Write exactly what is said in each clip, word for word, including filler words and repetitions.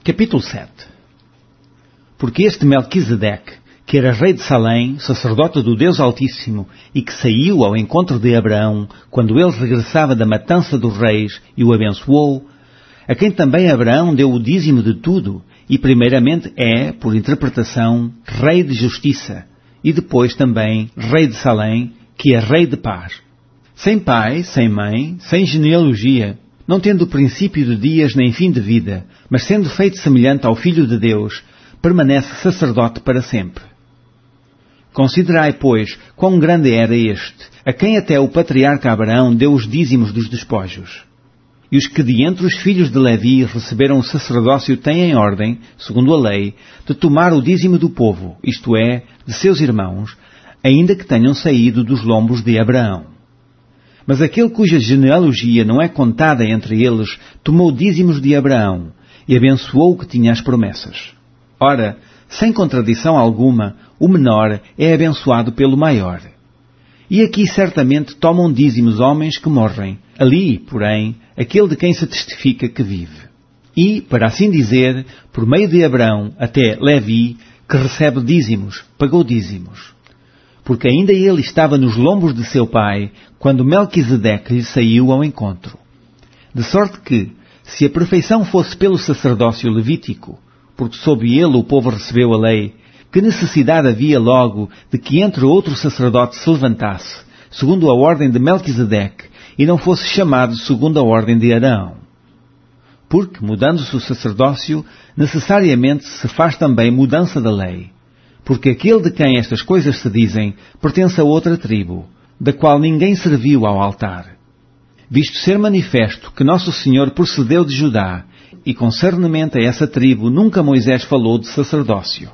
Capítulo sete. Porque este Melquisedeque, que era rei de Salém, sacerdote do Deus Altíssimo, e que saiu ao encontro de Abraão, quando ele regressava da matança dos reis, e o abençoou, a quem também Abraão deu o dízimo de tudo, e primeiramente é, por interpretação, rei de justiça, e depois também rei de Salém, que é rei de paz. Sem pai, sem mãe, sem genealogia, não tendo princípio de dias nem fim de vida, mas sendo feito semelhante ao Filho de Deus, permanece sacerdote para sempre. Considerai, pois, quão grande era este, a quem até o patriarca Abraão deu os dízimos dos despojos. E os que de entre os filhos de Levi receberam o sacerdócio têm em ordem, segundo a lei, de tomar o dízimo do povo, isto é, de seus irmãos, ainda que tenham saído dos lombos de Abraão. Mas aquele cuja genealogia não é contada entre eles, tomou dízimos de Abraão, e abençoou o que tinha as promessas. Ora, sem contradição alguma, o menor é abençoado pelo maior. E aqui certamente tomam dízimos homens que morrem, ali, porém, aquele de quem se testifica que vive. E, para assim dizer, por meio de Abraão até Levi, que recebe dízimos, pagou dízimos. Porque ainda ele estava nos lombos de seu pai, quando Melquisedeque lhe saiu ao encontro. De sorte que, se a perfeição fosse pelo sacerdócio levítico, porque sob ele o povo recebeu a lei, que necessidade havia logo de que entre outro sacerdote se levantasse, segundo a ordem de Melquisedeque, e não fosse chamado segundo a ordem de Arão? Porque, mudando-se o sacerdócio, necessariamente se faz também mudança da lei. Porque aquele de quem estas coisas se dizem pertence a outra tribo, da qual ninguém serviu ao altar. Visto ser manifesto que Nosso Senhor procedeu de Judá, e concernamente a essa tribo nunca Moisés falou de sacerdócio.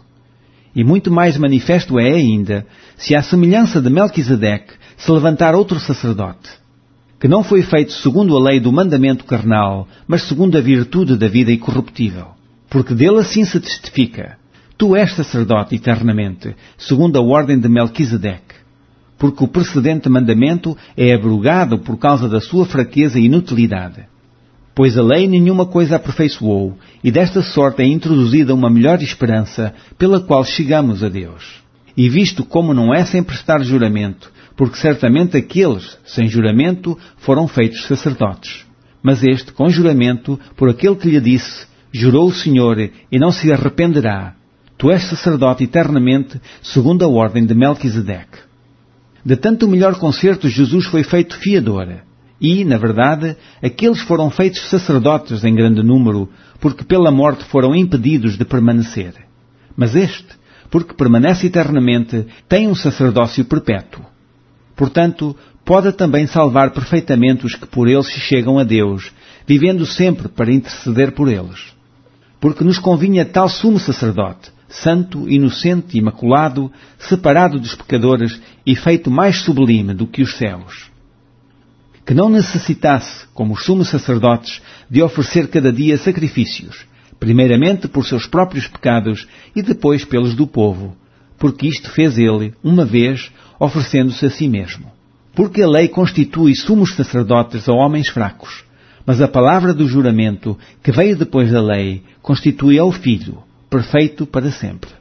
E muito mais manifesto é ainda, se à semelhança de Melquisedeque se levantar outro sacerdote, que não foi feito segundo a lei do mandamento carnal, mas segundo a virtude da vida incorruptível. Porque dele assim se testifica: tu és sacerdote eternamente, segundo a ordem de Melquisedeque. Porque o precedente mandamento é abrogado por causa da sua fraqueza e inutilidade. Pois a lei nenhuma coisa aperfeiçoou, e desta sorte é introduzida uma melhor esperança, pela qual chegamos a Deus. E visto como não é sem prestar juramento, porque certamente aqueles, sem juramento, foram feitos sacerdotes. Mas este, com juramento, por aquele que lhe disse, jurou o Senhor, e não se arrependerá: tu és sacerdote eternamente, segundo a ordem de Melquisedeque. De tanto melhor concerto Jesus foi feito fiador. E, na verdade, aqueles foram feitos sacerdotes em grande número, porque pela morte foram impedidos de permanecer. Mas este, porque permanece eternamente, tem um sacerdócio perpétuo. Portanto, pode também salvar perfeitamente os que por eles chegam a Deus, vivendo sempre para interceder por eles. Porque nos convinha tal sumo sacerdote, santo, inocente, imaculado, separado dos pecadores e feito mais sublime do que os céus, que não necessitasse, como os sumos sacerdotes, de oferecer cada dia sacrifícios, primeiramente por seus próprios pecados e depois pelos do povo, porque isto fez ele, uma vez, oferecendo-se a si mesmo. Porque a lei constitui sumos sacerdotes a homens fracos, mas a palavra do juramento, que veio depois da lei, constitui ao Filho, perfeito para sempre.